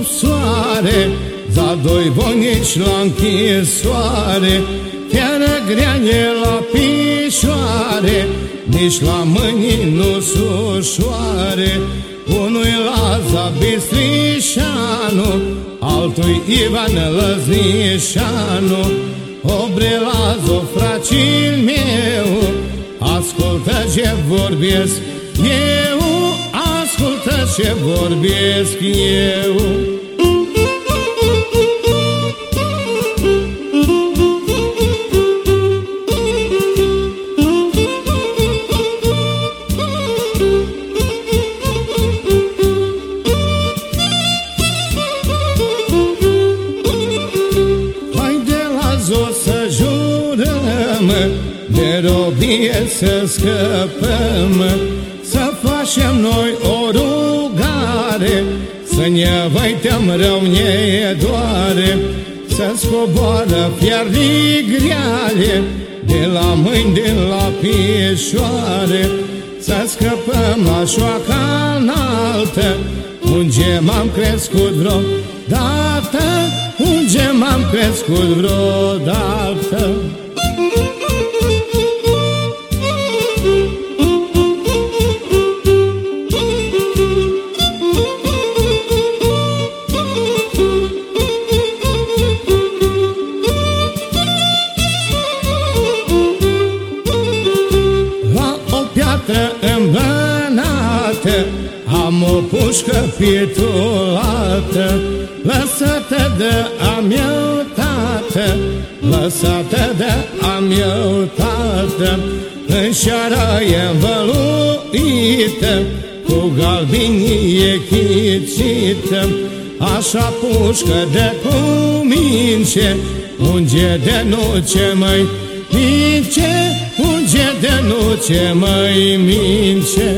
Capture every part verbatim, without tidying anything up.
sub soare, za doi voinici la închisoare, chiar grea e la pișoare, nici la mâini nu-s ușoare. Unui Laza Bistrișanu, altui Ivan Lăznișanu. Obre Lazo, fracil meu, ascultă ce vorbesc eu, ascultă ce vorbesc eu. Să jurăm, de robie să scăpăm, să facem noi o rugare, să ne văităm rău ne doare, să scoboară fiarrii greale de la mâini, de la pișoare, să scăpăm la șoaca înaltă, unde m-am crescut vreodată, unde m-am crescut vreodată. La o piatră îmbănată am o pușcă pitulată, lăsată de a meu tată, lăsată de a meu tată. În șara e învăluită, cu galbinii e chicită, așa pușcă de cumince, unde de nu ce mai mince, unde de nu ce mai mince.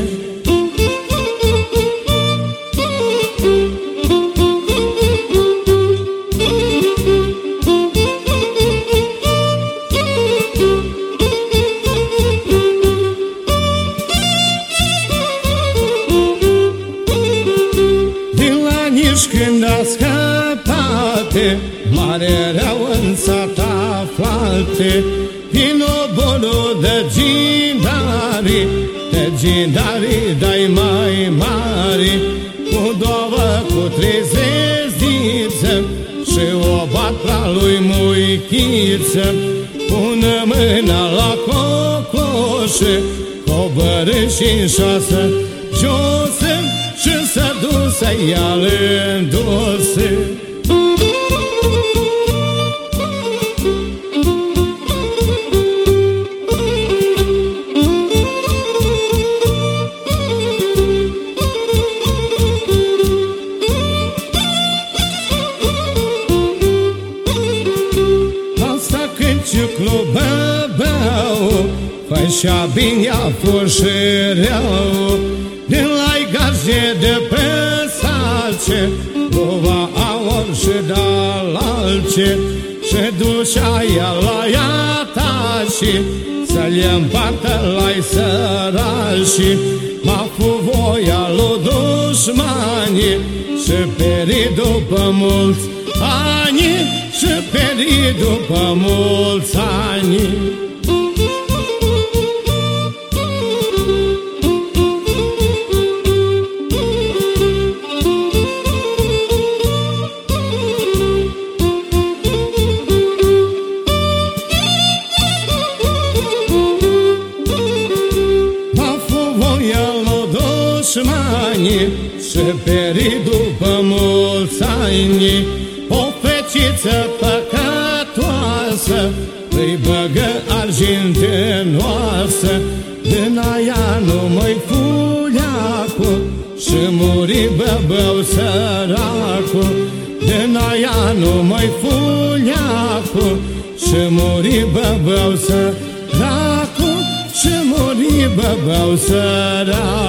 Când a scăpate, mare rău în sat aflate, din oborul de gindari, de gindari dai mai mari, cu două, cu trei zezdiță, și o batra lui muichiță. Pune mâna la cocoșe, coborâ și-n șoasă josă, și s-a dus să ia lândose. Asta când ciuclu băbău, fășea bine-a fost și rău, din la-i gaze de pe salce, luva aur și dalalce, și dușea ea la ea tași, să-l împartă la-i sărași. M-a fu voia lui dușmanii, și peri după mulți ani, și peri după mulți ani. Și peri după mulți ani, o feciță păcătoasă îi băgă argintenoasă, din aia nu-mi fuleacu, și muri băbău săracu. Din aia nu-mi fuleacu, și muri băbău săracu, și muri băbău săracu.